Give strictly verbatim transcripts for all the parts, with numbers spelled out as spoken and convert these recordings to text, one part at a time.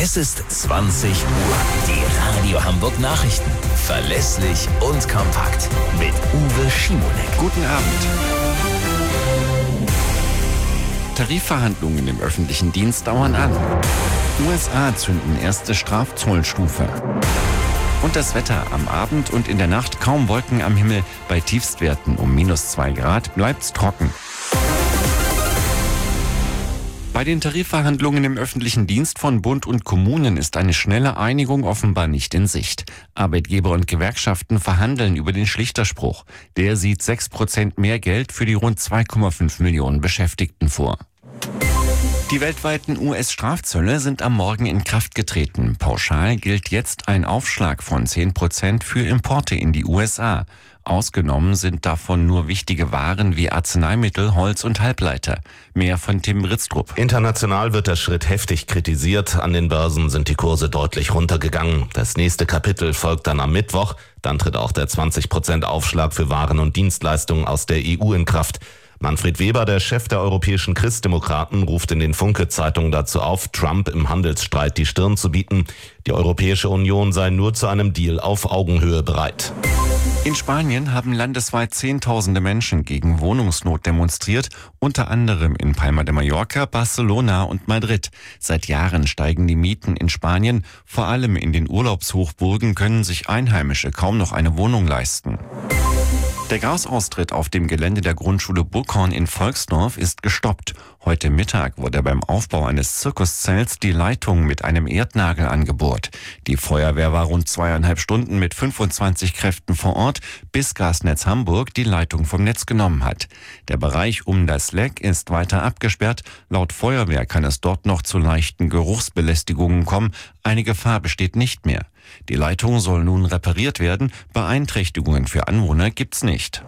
Es ist zwanzig Uhr. Die Radio Hamburg Nachrichten. Verlässlich und kompakt. Mit Uwe Schimonek. Guten Abend. Tarifverhandlungen im öffentlichen Dienst dauern an. U S A zünden erste Strafzollstufe. Und das Wetter am Abend und in der Nacht kaum Wolken am Himmel. Bei Tiefstwerten um minus zwei Grad bleibt's trocken. Bei den Tarifverhandlungen im öffentlichen Dienst von Bund und Kommunen ist eine schnelle Einigung offenbar nicht in Sicht. Arbeitgeber und Gewerkschaften verhandeln über den Schlichterspruch. Der sieht sechs Prozent mehr Geld für die rund zwei Komma fünf Millionen Beschäftigten vor. Die weltweiten U S-Strafzölle sind am Morgen in Kraft getreten. Pauschal gilt jetzt ein Aufschlag von zehn Prozent für Importe in die U S A. Ausgenommen sind davon nur wichtige Waren wie Arzneimittel, Holz und Halbleiter. Mehr von Tim Britztrup. International wird der Schritt heftig kritisiert. An den Börsen sind die Kurse deutlich runtergegangen. Das nächste Kapitel folgt dann am Mittwoch. Dann tritt auch der zwanzig Prozent Aufschlag für Waren und Dienstleistungen aus der E U in Kraft. Manfred Weber, der Chef der europäischen Christdemokraten, ruft in den Funke-Zeitungen dazu auf, Trump im Handelsstreit die Stirn zu bieten. Die Europäische Union sei nur zu einem Deal auf Augenhöhe bereit. In Spanien haben landesweit Zehntausende Menschen gegen Wohnungsnot demonstriert, unter anderem in Palma de Mallorca, Barcelona und Madrid. Seit Jahren steigen die Mieten in Spanien. Vor allem in den Urlaubshochburgen können sich Einheimische kaum noch eine Wohnung leisten. Der Gasaustritt auf dem Gelände der Grundschule Burghorn in Volksdorf ist gestoppt. Heute Mittag wurde beim Aufbau eines Zirkuszelts die Leitung mit einem Erdnagel angebohrt. Die Feuerwehr war rund zweieinhalb Stunden mit fünfundzwanzig Kräften vor Ort, bis Gasnetz Hamburg die Leitung vom Netz genommen hat. Der Bereich um das Leck ist weiter abgesperrt. Laut Feuerwehr kann es dort noch zu leichten Geruchsbelästigungen kommen. Eine Gefahr besteht nicht mehr. Die Leitung soll nun repariert werden. Beeinträchtigungen für Anwohner gibt's nicht.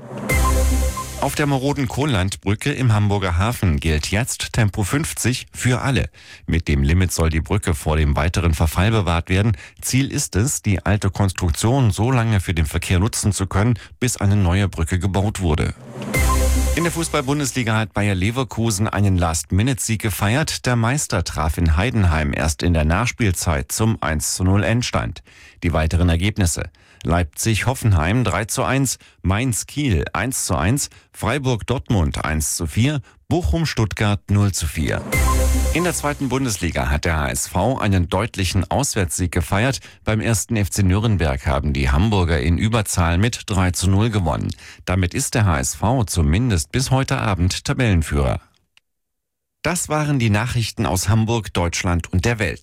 Auf der maroden Kohllandbrücke im Hamburger Hafen gilt jetzt Tempo fünfzig für alle. Mit dem Limit soll die Brücke vor dem weiteren Verfall bewahrt werden. Ziel ist es, die alte Konstruktion so lange für den Verkehr nutzen zu können, bis eine neue Brücke gebaut wurde. In der Fußball-Bundesliga hat Bayer Leverkusen einen Last-Minute-Sieg gefeiert. Der Meister traf in Heidenheim erst in der Nachspielzeit zum eins zu null Endstand. Die weiteren Ergebnisse: Leipzig-Hoffenheim drei zu eins, Mainz-Kiel eins zu eins, Freiburg-Dortmund eins zu vier, Bochum-Stuttgart null zu vier. In der zweiten Bundesliga hat der H S V einen deutlichen Auswärtssieg gefeiert. Beim ersten F C Nürnberg haben die Hamburger in Überzahl mit drei zu null gewonnen. Damit ist der H S V zumindest bis heute Abend Tabellenführer. Das waren die Nachrichten aus Hamburg, Deutschland und der Welt.